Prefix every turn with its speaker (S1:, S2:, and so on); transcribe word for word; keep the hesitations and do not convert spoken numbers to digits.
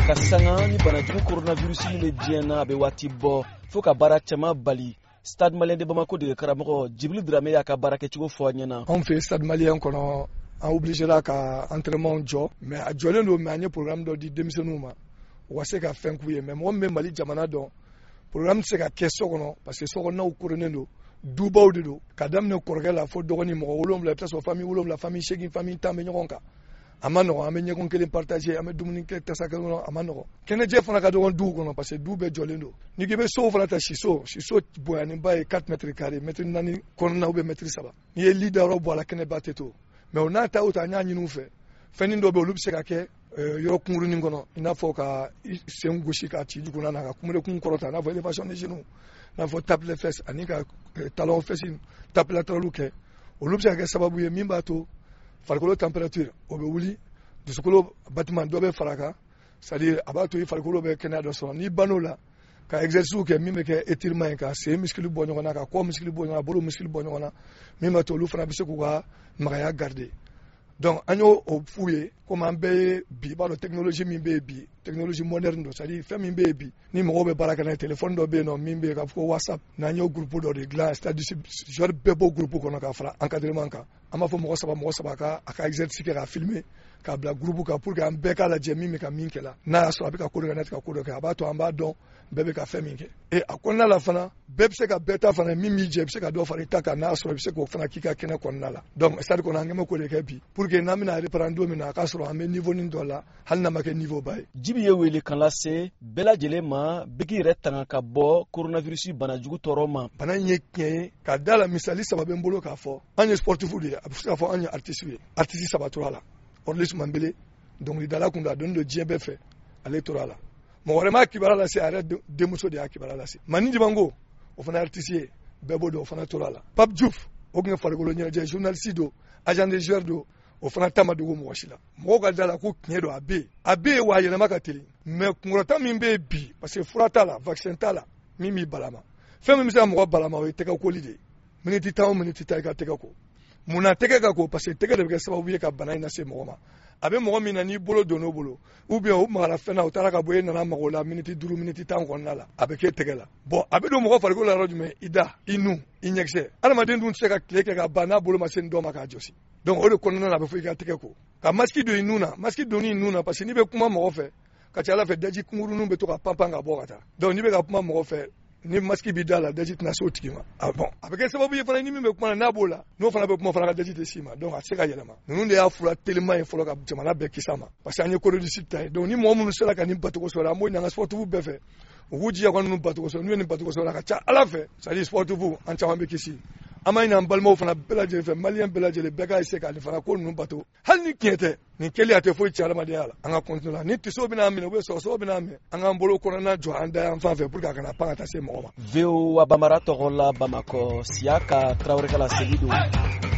S1: ka sanga ni banajugu coronavirus ni diena be wati bo fo ka bara chama bali Stade Malien de Bamako de Karamoko Djibril Dramé ya ka bara ke tigo fo nyana.
S2: On fait Stade Malien kono a obligé là ka entraînement jo mais a jolé no manye programme do di démissionnement ma wase ka fen kuye mais mo me Mali jamana don programme se ka kesso kono parce que so kono na kurene do dubaw de do kadam ne korga la fo dogoni mo wolom la place famille wolom la famille chegi famille tambe nyokonka amano amenye kon kelen partager ame dumuni ke tasaka no amano kene je fana ka dogon du kono parce que du be jolendo ni gebe so fana ta shiso shiso boyani baye quatre mètres carrés mètre nani kono na ube mètre saba ni e leader ro bola kene bateto mais on a ta uta nya nyinu fe fenindo be olubse ka ke yo kunguru ni kono ina fo ka sen goshi ka ti du na ka kumure kun korota na fo elevation de genou na fo tape les fesses anika talon fessin tape la troluke olubse ka sababu ye mimba to farikolo température o be wuli dusukolo bâtiment do be faraka c'est-à-dire abato farikolo be kena do so ni banola ka exercice ke mime ke étirement ka se muscle bo nyona ka ko muscle bo nyona bolo muscle bo nyona mime to lu fana bi se ko ga magaya garder donc agno o fouye comme en be bi ba technologie mi be bi technologie moderne do c'est-à-dire fait mi be bi ni mo be baraka na téléphone do be no mi be ka ko WhatsApp na nyo groupe do de glace c'est-à-dire genre bebo groupe ko no ka fara encadrement ka ama fo mo saba mo saba ka aka exercice ka filmer ka bla groupe ka pour ka mbeka la jemi mi ka minkela na so abika ko net ka ko do ka ba to amba don bebe ka fe minke e akonna la fana bebe se ka beta fana mimi je se ka do fara taka na so se ko fana kika kena konna la donc c'est ko na ngema ko de ka bi pour que na mina reprendre mina ka so ame niveau ni dola hal na make niveau bay
S1: jibi ye wele kan la se bela jelema bigi retanga ka bo coronavirus bana jugu toroma
S2: bana nyekye ka dala misali sababe mbolo ka fo anye sportif de abisa fo anye artiste artiste sabatura Orlis Mambele donc il dala kunda don de djebe fe electoral mo warema kibara la se arrête de muso de akibara la se mani dibango o fana artiste bebo do fana torala Pape Diouf o ngi fargolo nya je journaliste do agent de joueur do o fana tamadu go mo washila mo ga dala ko kiedo abe abe wa yele makateli mais ngorota mimbe bi parce que furata la vaccin tala mimi balama femme mi sa mo balama o teka ko lide miniti taw miniti tay ka teka ko muna teka ka ko parce que teka de be sababu ye ka bana ina se mo ma abe mo mi na ni bolo dono bolo ou bien o mara fena o tara ka boye na ma la miniti duru miniti tan ko na la abe ke teka la bon abe do mo fa ko la rojume ida inu inyekse alama den dun se ka kleke ka bana bolo ma sen do ma ka josi donc o de konna na be fu ka teka ko ka maski do inuna maski do ni inuna parce que ni be kuma mo fe ka chala fe daji kunguru nu be to ka pampanga bokata donc ni be ka kuma mo fe ni maski bi dala daji na so tikima ah bon avec sababu ye fana ni mi be kuma na bola no fana be kuma fana ka daji de sima donc a se ka yelema nunu de ya fura tellement e folo ka jamana be kisama parce que anye ko de sita donc ni mo mo sala ka ni batuko so la mo na sport bu be fe wuji ya ko nu batuko so ni batuko so la ka cha ala fe ça dit sport bu an cha be kisi amay na balmo fana belaje fe malien belaje le bega se ka ni fana ko nu batu hal ni kiete ni keli ate fo ci alama de ala anga continue ni tiso bina mi no be so so bina mi anga mbolo ko na jo anda am fa fe pour ka kana pa ta se mo
S1: Veo wa Bamara Togola Bamako Siaka Traoré Kala Selido